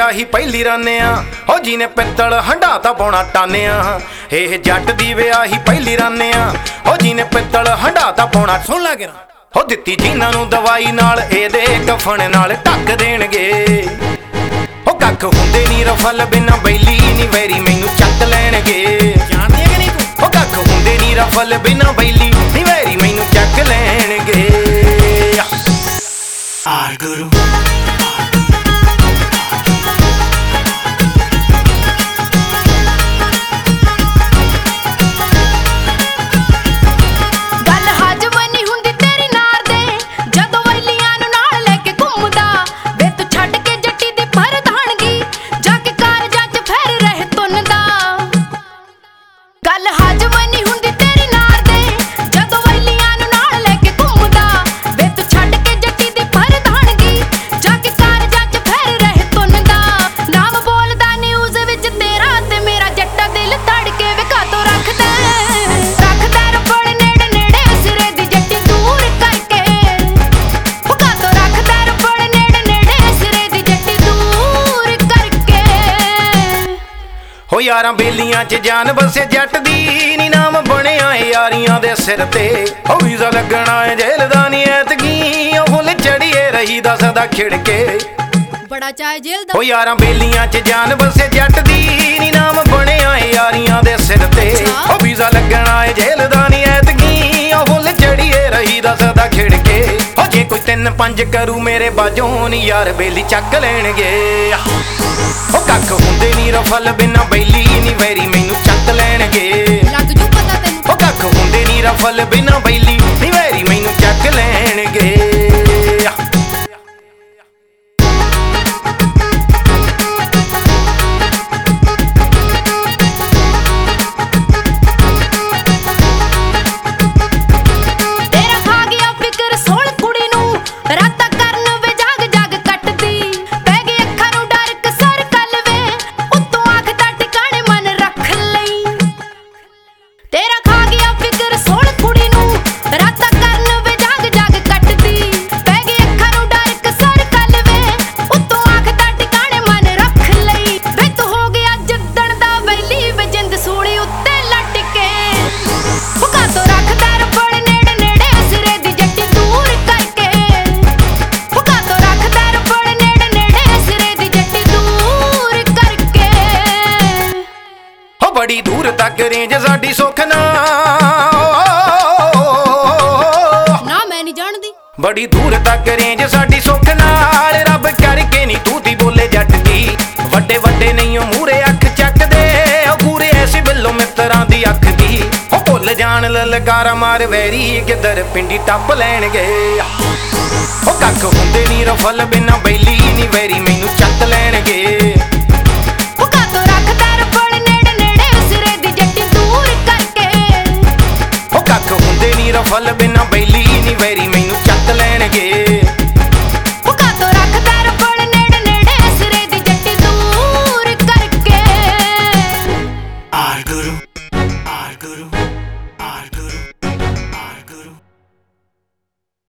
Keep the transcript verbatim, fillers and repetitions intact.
ਵਿਆਹੀ ਪਹਿਲੀ ਰਾਨਿਆ ਹੋ ਜਿਹਨੇ ਪਿੱਤਲ ਹੰਡਾਤਾ ਪੌਣਾ ਟਾਨਿਆ। ਇਹ ਜੱਟ ਦੀ ਵਿਆਹੀ ਪਹਿਲੀ ਰਾਨਿਆ ਹੋ ਜਿਹਨੇ ਪਿੱਤਲ ਹੰਡਾਤਾ ਪੌਣਾ। ਸੁਣ ਲਾ ਗਿਰਾ ਹੋ ਦਿੱਤੀ ਜਿਨ੍ਹਾਂ ਨੂੰ ਦਵਾਈ ਨਾਲ ਇਹਦੇ ਕਫਨ ਨਾਲ ਢੱਕ ਦੇਣਗੇ। ਉਹ ਕੱਖ ਹੁੰਦੇ ਨੀ ਰਫਲ ਬਿਨਾ ਬੈਲੀ ਨੀ ਵੈਰੀ ਮੈਨੂੰ ਚੱਕ ਲੈਣਗੇ। ਜਾਣਦੀ ਕਿ ਨਹੀਂ ਤੂੰ ਉਹ ਕੱਖ ਹੁੰਦੇ ਨੀ ਰਫਲ ਬਿਨਾ ਬੈਲੀ ਨੀ ਵੈਰੀ ਮੈਨੂੰ ਚੱਕ ਲੈਣਗੇ। ਆਰ ਗੁਰੂ यारां बेलियां च जान बसे जट दी नी नाम बनिया यारियां दे सिर ते। ओ वीज़ा लगना है जेल दा नी ऐतकी ओ फुल चढ़िए रही दसदा खिड़के बड़ा चाहे जेल दा। ओ यारां बेलियां च जान बसे जट दी नी नाम बनिया यारियां दे सिर ते। ओ वीज़ा लगना है जेल दा नी ऐतकी ओ फुल चढ़िए रही दसदा खिड़के। ओ जे कोई तीन पंज करू मेरे बाजों नी यार बेली चक लैणगे। ਉਹ ਕੱਖ ਹੁੰਦੇ ਨੀ ਰਫਲ ਬਿਨਾ ਬੈਲੀ ਨੀ ਵੈਰੀ ਮੈਨੂੰ ਚੱਕ ਲੈਣਗੇ। ਲੱਗ ਜੂ ਪਤਾ ਤੈਨੂੰ ਉਹ ਕੱਖ ਹੁੰਦੇ ਨੀ ਰਫਲ ਬਿਨਾ ਬੈਲੀ ਨੀ ਵੈਰੀ ਮੈਨੂੰ ਚੱਕ ਲੈਣਗੇ। बड़ी दूर तक रेंज साडी सुख ना ना मैं नहीं जानदी। बड़ी दूर तक रेंज साडी सुख नाल रब करके नी तू ती बोले जट दी। वड्डे वड्डे नहीं ओ मूरे अख चकदे ओ पूरे ऐसी बिल्लो मित्रां दी अख दी। ओ भुल जान ललकारा मार वैरी किधर पिंडी टप लैणगे। ओ कख हुंदे नी रफल बिना बैली नी वैरी मैनू चक लैणगे। रफल बिना बैली नी वैरी